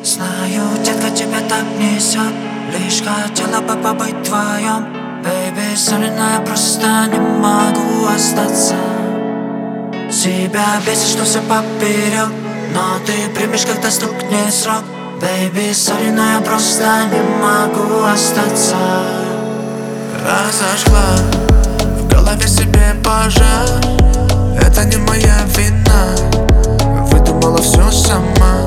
Знаю, детка, тебя так несет. Лишь хотела бы побыть твоем. Baby, sorry, но я просто не могу остаться. Тебя бесит, что все поперек, но ты примешь, когда стукнет срок. Baby, sorry, но я просто не могу остаться. Разожгла в голове себе пожар. Это не моя вина, выдумала все сама.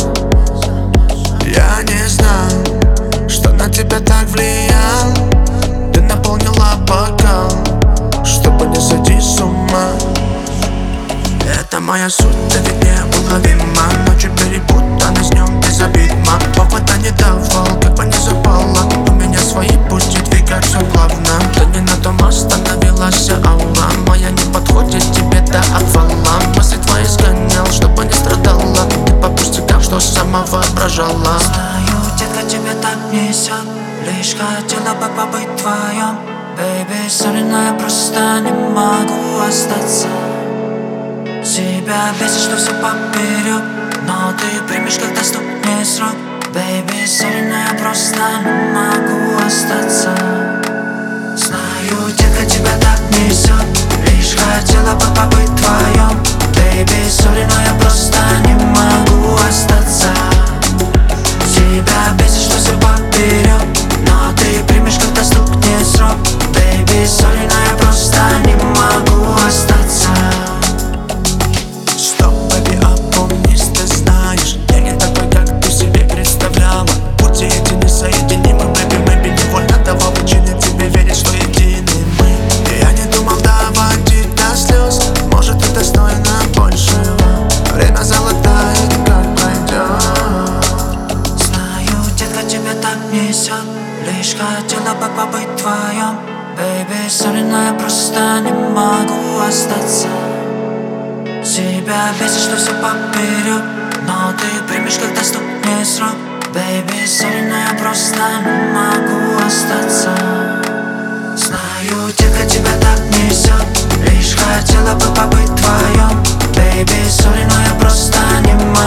Я не знал, что на тебя так влиял. Ты наполнила бокал, чтобы не сойти с ума. Это моя суть, ты ведь неуловима. Ночью перепутана с днем без обид, мам. Повода не давал, как бы не запала. У меня свои пути, двигаться плавно. Ты не на том остановилась, аура моя не подходит тебе до отвала. Мысли твои сгонял, чтобы не страдала. Ты по пустякам, что сама воображала. Знаю, детка, тебя так несет. Лишь хотела бы побыть твоем. Baby, sorry, но я просто не могу остаться. Тебя бесит, что все поперек, но ты примешь, когда стукнет срок. Baby, sorry, но я просто не могу остаться. Знаю, детка, тебя так несет. Лишь хотела бы побыть твоем. Baby, sorry, но я просто не могу остаться. Тебя бесит, что все поперек, но ты примешь, когда стукнет срок. Baby, sorry, но я просто не могу остаться. Стоп, baby, опомнись, ты знаешь, я не такой, как ты себе представляла. Пути эти несоединимы, baby, maybe невольно давал причины тебе верить, что едины мы. Я не думал доводить до слез, может, ты достойна большего. Время золотает, как пройдет. Знаю, детка, тебя так несет. Лишь хотела бы побыть твоем. Baby, sorry, но я просто не могу остаться. Тебя бесит, что все поперек, но ты примешь, когда стукнет срок. Baby, sorry, но я просто не могу остаться. Знаю, детка, тебя так несет. Лишь хотела бы побыть твоем. Baby, sorry, но я просто не могу